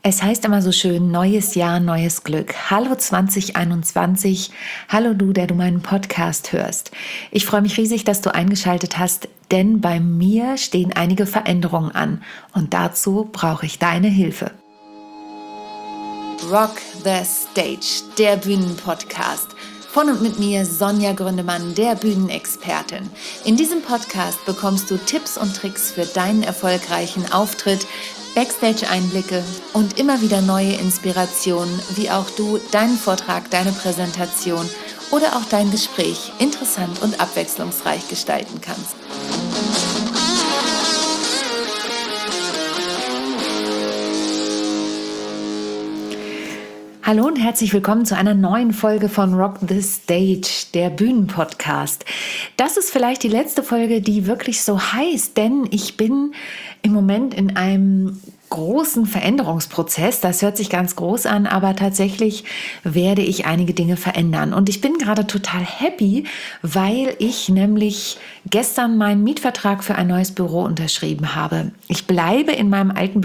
Es heißt immer so schön, neues Jahr, neues Glück. Hallo 2021, hallo du, der du meinen Podcast hörst. Ich freue mich riesig, dass du eingeschaltet hast, denn bei mir stehen einige Veränderungen an und dazu brauche ich deine Hilfe. Rock the Stage, der Bühnenpodcast. Von und mit mir Sonja Gründemann, der Bühnenexpertin. In diesem Podcast bekommst du Tipps und Tricks für deinen erfolgreichen Auftritt, Backstage-Einblicke und immer wieder neue Inspirationen, wie auch du deinen Vortrag, deine Präsentation oder auch dein Gespräch interessant und abwechslungsreich gestalten kannst. Hallo und herzlich willkommen zu einer neuen Folge von Rock the Stage, der Bühnenpodcast. Das ist vielleicht die letzte Folge, die wirklich so heißt, denn ich bin im Moment in einem großen Veränderungsprozess. Das hört sich ganz groß an, aber tatsächlich werde ich einige Dinge verändern. Und ich bin gerade total happy, weil ich nämlich gestern meinen Mietvertrag für ein neues Büro unterschrieben habe. Ich bleibe in meinem alten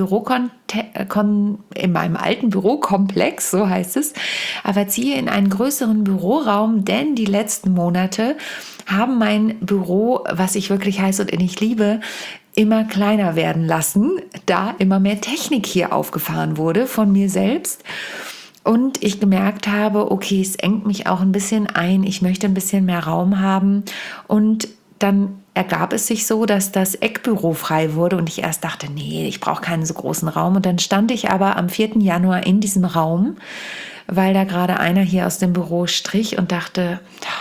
Bürokomplex, so heißt es, aber ziehe in einen größeren Büroraum, denn die letzten Monate haben mein Büro, was ich wirklich heiß und innig liebe, immer kleiner werden lassen, da immer mehr Technik hier aufgefahren wurde von mir selbst. Und ich gemerkt habe, okay, es engt mich auch ein bisschen ein, ich möchte ein bisschen mehr Raum haben. Und dann ergab es sich so, dass das Eckbüro frei wurde und ich erst dachte, nee, ich brauche keinen so großen Raum. Und dann stand ich aber am 4. Januar in diesem Raum, weil da gerade einer hier aus dem Büro strich und dachte,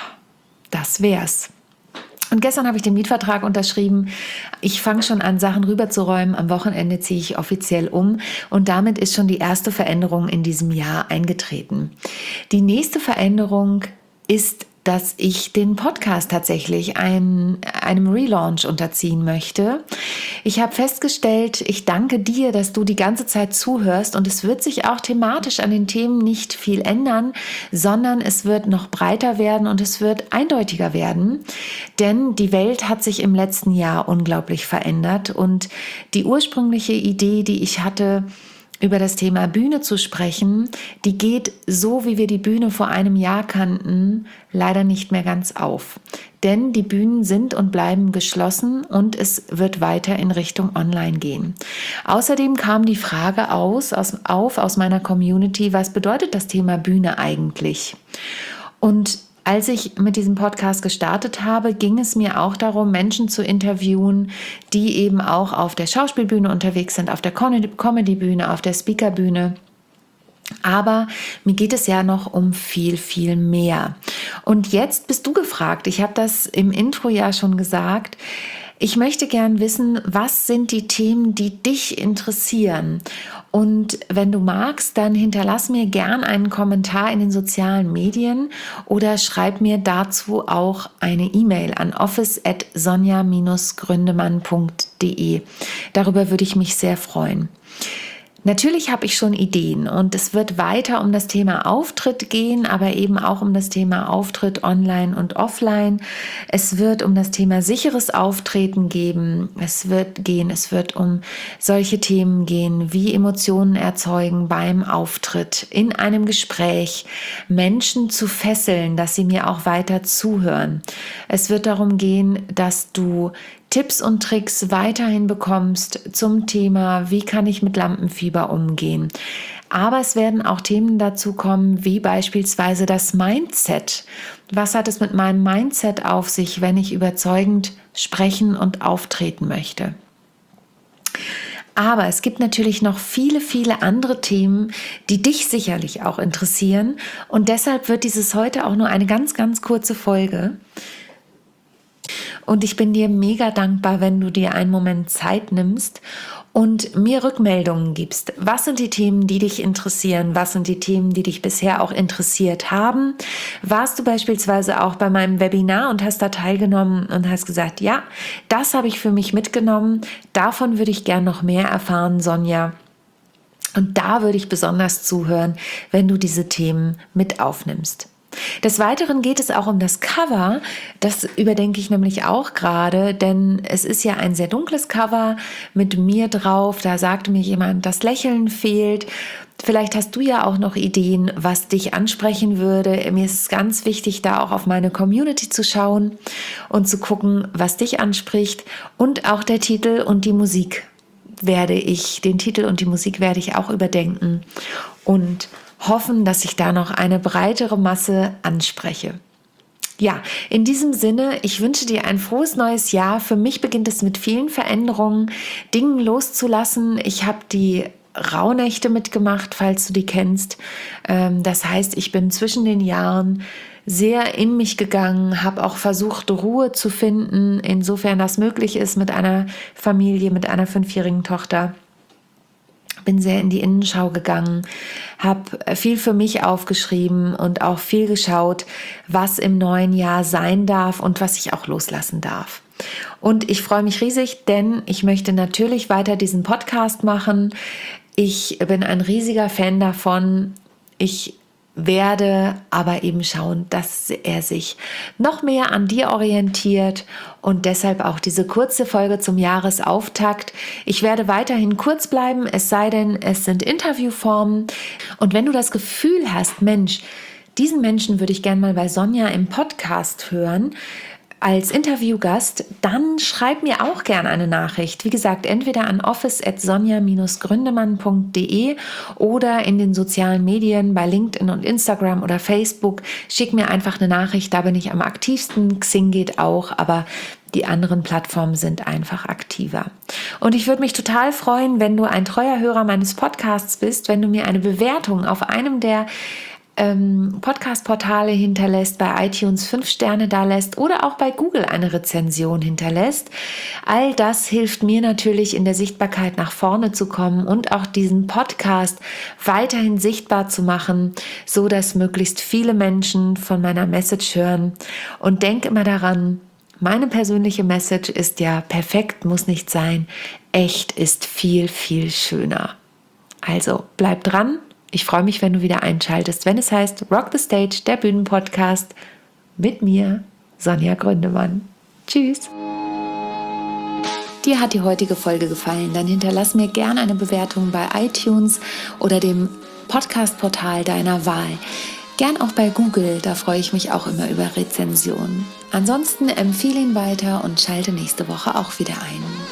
das wär's. Und gestern habe ich den Mietvertrag unterschrieben. Ich fange schon an, Sachen rüberzuräumen. Am Wochenende ziehe ich offiziell um und damit ist schon die erste Veränderung in diesem Jahr eingetreten. Die nächste Veränderung ist, dass ich den Podcast tatsächlich einem Relaunch unterziehen möchte. Ich habe festgestellt, ich danke dir, dass du die ganze Zeit zuhörst und es wird sich auch thematisch an den Themen nicht viel ändern, sondern es wird noch breiter werden und es wird eindeutiger werden, denn die Welt hat sich im letzten Jahr unglaublich verändert und die ursprüngliche Idee, die ich hatte, über das Thema Bühne zu sprechen, die geht, so wie wir die Bühne vor einem Jahr kannten, leider nicht mehr ganz auf. Denn die Bühnen sind und bleiben geschlossen und es wird weiter in Richtung Online gehen. Außerdem kam die Frage aus meiner Community, was bedeutet das Thema Bühne eigentlich? Und als ich mit diesem Podcast gestartet habe, ging es mir auch darum, Menschen zu interviewen, die eben auch auf der Schauspielbühne unterwegs sind, auf der Comedybühne, auf der Speakerbühne. Aber mir geht es ja noch um viel, viel mehr. Und jetzt bist du gefragt. Ich habe das im Intro ja schon gesagt. Ich möchte gern wissen, was sind die Themen, die dich interessieren? Und wenn du magst, dann hinterlass mir gern einen Kommentar in den sozialen Medien oder schreib mir dazu auch eine E-Mail an office@sonja-gründemann.de. Darüber würde ich mich sehr freuen. Natürlich habe ich schon Ideen und es wird weiter um das Thema Auftritt gehen, aber eben auch um das Thema Auftritt online und offline. Es wird um das Thema sicheres Auftreten gehen. Es wird um solche Themen gehen, wie Emotionen erzeugen beim Auftritt, in einem Gespräch, Menschen zu fesseln, dass sie mir auch weiter zuhören. Es wird darum gehen, dass du Tipps und Tricks weiterhin bekommst zum Thema, wie kann ich mit Lampenfieber umgehen. Aber es werden auch Themen dazu kommen, wie beispielsweise das Mindset. Was hat es mit meinem Mindset auf sich, wenn ich überzeugend sprechen und auftreten möchte? Aber es gibt natürlich noch viele, viele andere Themen, die dich sicherlich auch interessieren. Und deshalb wird dieses heute auch nur eine ganz, ganz kurze Folge. Und ich bin dir mega dankbar, wenn du dir einen Moment Zeit nimmst und mir Rückmeldungen gibst. Was sind die Themen, die dich interessieren? Was sind die Themen, die dich bisher auch interessiert haben? Warst du beispielsweise auch bei meinem Webinar und hast da teilgenommen und hast gesagt, ja, das habe ich für mich mitgenommen. Davon würde ich gern noch mehr erfahren, Sonja. Und da würde ich besonders zuhören, wenn du diese Themen mit aufnimmst. Des Weiteren geht es auch um das Cover. Das überdenke ich nämlich auch gerade, denn es ist ja ein sehr dunkles Cover mit mir drauf. Da sagte mir jemand, das Lächeln fehlt. Vielleicht hast du ja auch noch Ideen, was dich ansprechen würde. Mir ist es ganz wichtig, da auch auf meine Community zu schauen und zu gucken, was dich anspricht. Und auch der Titel und die Musik werde ich auch überdenken und hoffen, dass ich da noch eine breitere Masse anspreche. Ja, in diesem Sinne, ich wünsche dir ein frohes neues Jahr. Für mich beginnt es mit vielen Veränderungen, Dingen loszulassen. Ich habe die Rauhnächte mitgemacht, falls du die kennst. Das heißt, ich bin zwischen den Jahren sehr in mich gegangen, habe auch versucht, Ruhe zu finden, insofern das möglich ist mit einer Familie, mit einer 5-jährigen Tochter. Bin sehr in die Innenschau gegangen, habe viel für mich aufgeschrieben und auch viel geschaut, was im neuen Jahr sein darf und was ich auch loslassen darf. Und ich freue mich riesig, denn ich möchte natürlich weiter diesen Podcast machen. Ich bin ein riesiger Fan davon. Ich werde aber eben schauen, dass er sich noch mehr an dir orientiert und deshalb auch diese kurze Folge zum Jahresauftakt. Ich werde weiterhin kurz bleiben, es sei denn, es sind Interviewformen. Und wenn du das Gefühl hast, Mensch, diesen Menschen würde ich gerne mal bei Sonja im Podcast hören, als Interviewgast, dann schreib mir auch gerne eine Nachricht. Wie gesagt, entweder an office@sonja-gründemann.de oder in den sozialen Medien bei LinkedIn und Instagram oder Facebook. Schick mir einfach eine Nachricht, da bin ich am aktivsten. Xing geht auch, aber die anderen Plattformen sind einfach aktiver. Und ich würde mich total freuen, wenn du ein treuer Hörer meines Podcasts bist, wenn du mir eine Bewertung auf einem der Podcast-Portale hinterlässt, bei iTunes 5 Sterne da lässt oder auch bei Google eine Rezension hinterlässt. All das hilft mir natürlich in der Sichtbarkeit nach vorne zu kommen und auch diesen Podcast weiterhin sichtbar zu machen, so dass möglichst viele Menschen von meiner Message hören. Und denk immer daran, meine persönliche Message ist ja, perfekt muss nicht sein, echt ist viel, viel schöner. Also bleib dran. Ich freue mich, wenn du wieder einschaltest, wenn es heißt Rock the Stage, der Bühnenpodcast mit mir, Sonja Gründemann. Tschüss. Dir hat die heutige Folge gefallen, dann hinterlass mir gerne eine Bewertung bei iTunes oder dem Podcast-Portal deiner Wahl. Gern auch bei Google, da freue ich mich auch immer über Rezensionen. Ansonsten empfehle ihn weiter und schalte nächste Woche auch wieder ein.